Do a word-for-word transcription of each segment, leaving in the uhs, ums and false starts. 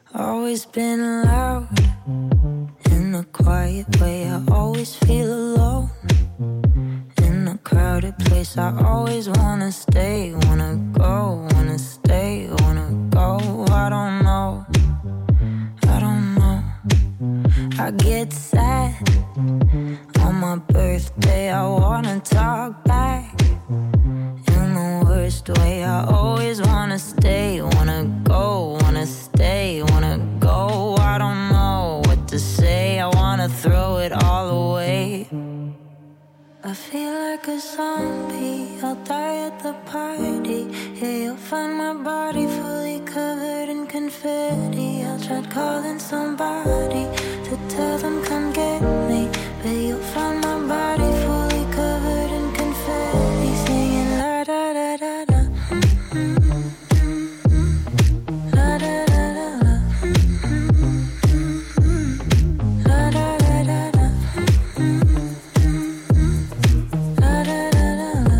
Always been loud in a quiet way. I always feel alone in a crowded place. I always wanna stay, wanna go, wanna stay, wanna go. I don't know, I don't know. I get sad on my birthday. I wanna talk back in the worst way. I always wanna stay, wanna go, wanna stay, wanna go. I don't know what to say. I wanna throw it all away. I feel like a zombie, I'll die at the party. Yeah, you'll find my body fully covered in confetti. I'll try calling somebody to tell them come get me, but you'll find my body fully covered in confetti, singing la da da da da. La da da da da. La da da da da. La da da da da.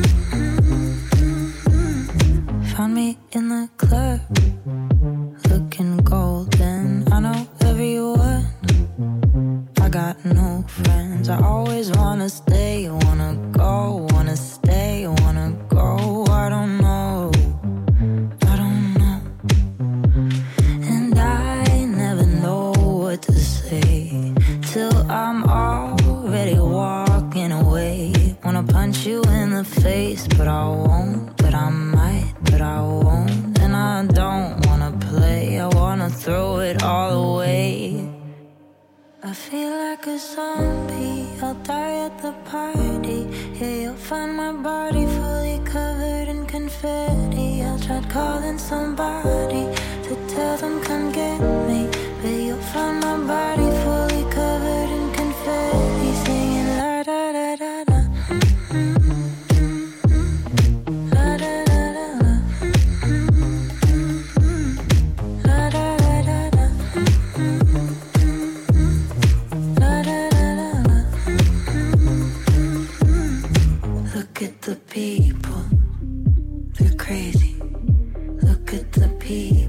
Found me in the club, looking golden. I know everyone, I got no friends. I always wanna stay, wanna go, wanna stay, wanna go. I don't know, I don't know. And I never know what to say till I'm already walking away. Wanna punch you in the face, but I won't, but I might, but I won't. And I don't wanna play, I wanna throw it all away. I feel like a zombie, I'll die at the party. Yeah, you'll find my body fully covered in confetti. I'll try calling somebody to tell them come get me, but you'll find my body fully covered in confetti, singing la da da da da. La da da da da. La da da da da. La da da da da. Look at the people, they're crazy. Look at the people.